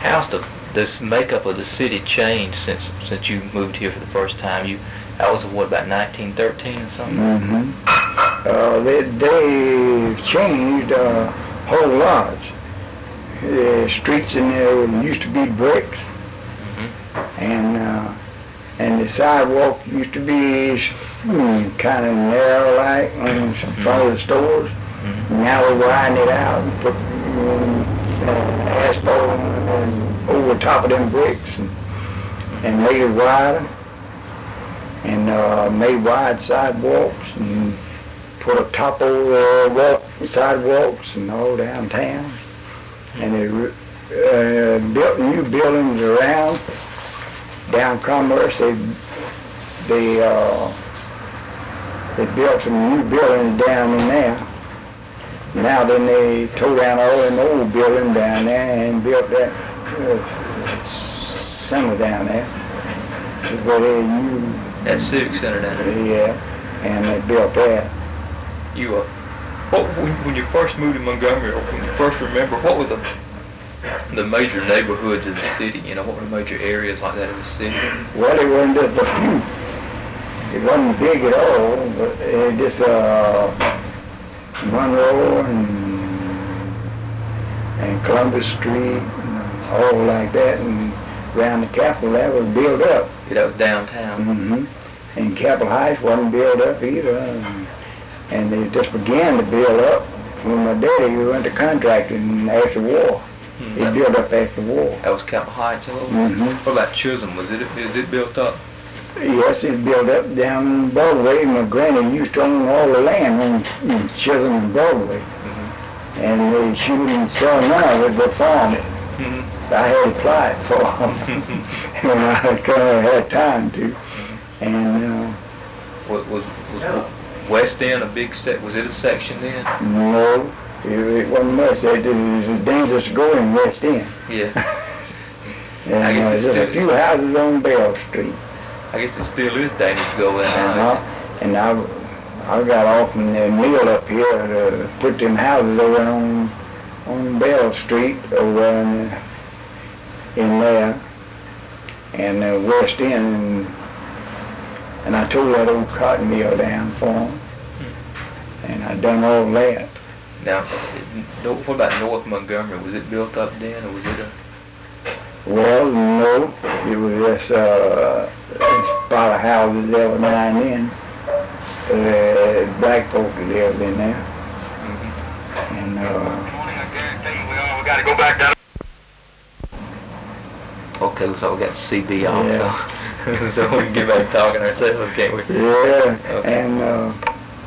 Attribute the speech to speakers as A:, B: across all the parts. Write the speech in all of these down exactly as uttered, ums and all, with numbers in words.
A: how's the this makeup of the city changed since since you moved here for the first time? You, that was what, about nineteen thirteen or something?
B: Mm-hmm. Uh, they they changed a whole lot. The streets in there used to be bricks,
A: Mm-hmm.
B: and uh, and the sidewalk used to be mm, kind of narrow, like in front of the stores.
A: Mm-hmm.
B: Now they widen it out and put um, uh, asphalt and over top of them bricks and, and made it wider, and uh, made wide sidewalks and put a top over uh, walk, sidewalks and all downtown. And they uh, built new buildings around down Commerce. They they uh, they built some new buildings down in there. Now then they tore down all them old buildings down there and built that uh, center down there. Where they used,
A: That civic center down there.
B: yeah, and they built that.
A: You uh, what when, when you first moved to Montgomery, or when you first remember, what were the the major neighborhoods of the city? You know, what were the major areas like that of the city?
B: Well, it wasn't just a few. It wasn't big at all, but it just uh, Monroe and and Columbus Street, and all like that, and around the Capitol that was built up.
A: You know, downtown.
B: Mm-hmm. And Capitol Heights wasn't built up either, and, and they just began to build up when my daddy went to contracting after the war.
A: Hmm.
B: They built up after the war.
A: That was Capitol Heights. Hello.
B: Mm-hmm.
A: What about Chisholm? Was it is it built up?
B: Yes, it built up down Broadway. My granny used to own all the land in, in Chisholm and Broadway.
A: Mm-hmm.
B: And they, she wouldn't sell none of it but farm it.
A: Mm-hmm.
B: I had to apply it for them when I kind of had time to. And uh,
A: Was, was was West End a big set? Was it a section then?
B: no, it, it wasn't much. It was dangerous to go in West End.
A: Yeah.
B: And
A: I guess
B: uh,
A: it's
B: there's a
A: still-
B: few houses on Bell Street.
A: I guess it still is dangerous to go in now.
B: Uh-huh. And I, I got off in the mill up here to put them houses over on on Bell Street over in, in there and uh, West End, and, and I tore that old cotton mill down for them, and I done all that.
A: Now, no- what about North Montgomery? Was it built up then, or was it a?
B: Well, no, it was just uh, a spot of houses every now and then. Uh, black folk lived in there,
A: Mm-hmm.
B: and uh,
C: We gotta go back down.
A: Okay, so we got C B on,
B: Yeah.
A: so so we can get back talking ourselves, can't we?
B: yeah,
A: Okay.
B: and uh,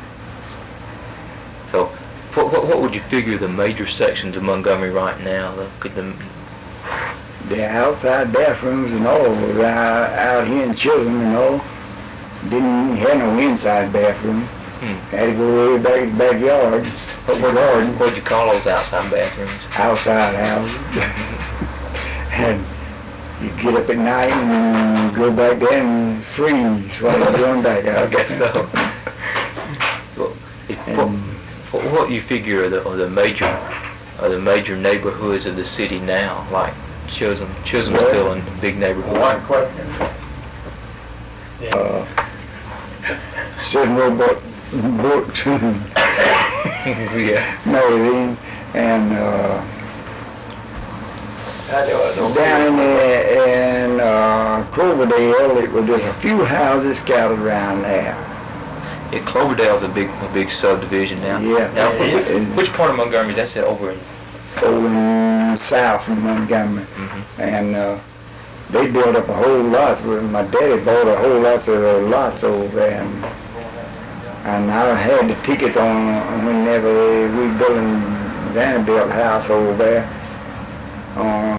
A: So, what, what what would you figure the major sections of Montgomery right now? The, could the
B: the outside bathrooms and all was out, out here in Chisholm and all. Didn't have no inside bathroom.
A: Hmm.
B: Had to go way back in the backyard.
A: what would
B: garden.
A: what'd you call those outside bathrooms?
B: Outside houses. And you get up at night and go back there and freeze while you're going back
A: I
B: out.
A: guess so. Well, if, what,
B: And
A: what what you figure are the, are the major are the major neighborhoods of the city now? Like Chisholm, Chisholm's
B: Well,
A: still a big neighborhood.
C: One question.
B: uh, sitting about books and
A: Yeah.
B: magazines, and uh,
C: I do it, don't
B: down in the, in uh, Cloverdale, it was just a few houses scattered around there.
A: Yeah, Cloverdale's a big a big subdivision now.
B: Yeah.
A: Now,
B: Yeah.
A: wh- which part of Montgomery is that? Set over in?
B: Over in south from Montgomery,
A: Mm-hmm.
B: and uh, they built up a whole lot. My daddy bought a whole lot of lots over there, and, and I had the tickets on whenever we built a Vanderbilt house over there. Uh,